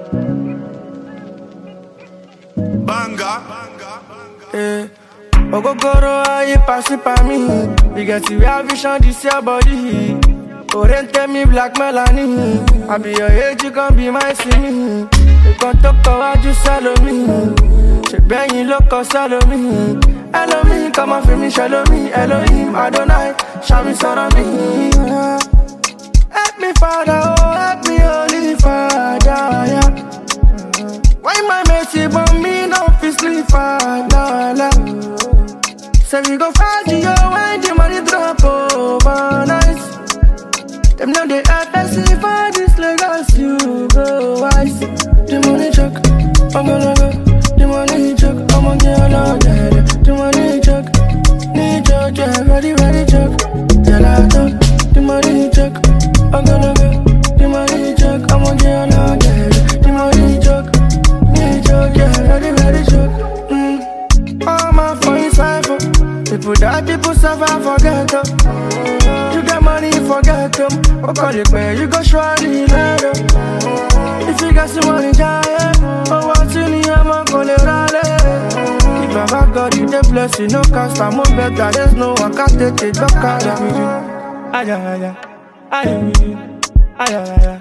Banga. Ogogoro aye pass it by me. You get to have vision this your body. Oriente me black Melanie. I be your age, you gon' be my singing. You gon' talk about you shallow me. She bang you look shallow me. Hello me, come on for me, shallow me. Elohim, Adonai, show me son me. Help me Father, oh help me Holy Father, yeah. Why my mercy but me no fit sleep, Father? Say we go find you when the money drop overnight. Them know they have to see for this legacy you go wise. The money chuck, I'm gonna go. The money chuck, I'm gonna get along, yeah. The money chuck, need chuck, yeah. Ready, chuck, yeah, I talk. The money chuck, I'm gonna go. The money chuck, I'm gonna get along, yeah. The money chuck, need chuck, yeah. Ready, chuck. All my phone cipher. People die, people suffer, forget them. You get money, forget them. What call it where you go surely later. If you got some money, giant. Oh, what's in the hammer, call it rally. If I got God, you the bless you, no cast, I'm more better. There's no one can take it, don't call it. Aya, aya, aya, aya, aya.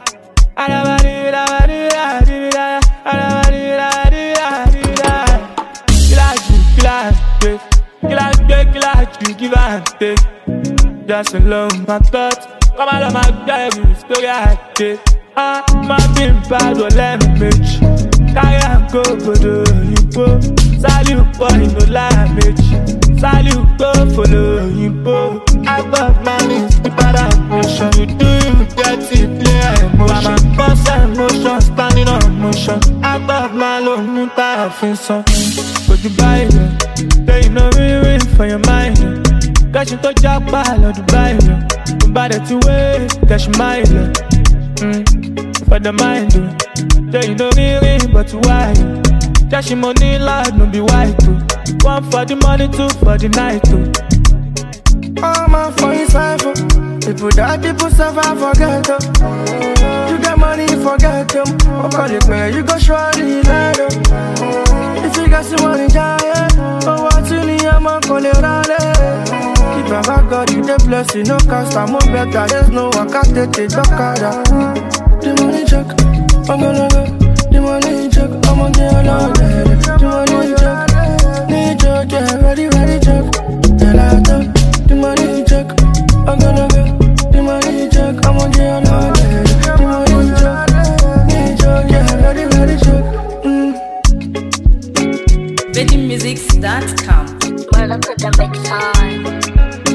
Give and take. Just alone, my thoughts. Come out of my baby, story I take. My being bad will let me bitch. Carry and go to you go. Salute boy, no damage. Salute go follow you go. I got money, stupid ambition. You do you get it, play emotion. I'm boss emotion, standing on motion. I got my low moon, I feel something. But you buy it, there ain't no real for your mind. Cash to jackpot or Dubai. Buy that you way, cash my for the mind. There ain't no real, but why? Cash money loud, no be white. One for the money, two for the night. All my phone cipher. People die, people suffer, forget them. You get money, forget them. What call it where you go surely later. If you got some money, giant. Oh, what's in the hammer, call it rally. If I got God, you the bless you, no cast, I'm more better. There's no one can take it, don't call that. The money chuck, I'm gonna go. The money chuck, I'm gonna get along, yeah. The money chuck, need chuck, yeah. Ready, chuck, yeah, I talk. The money chuck, I'm gonna go. The money chuck, I'm gonna get along, yeah. The money chuck, need chuck, yeah. Ready, chuck. VeggieMusics.com. Well, look at the big time.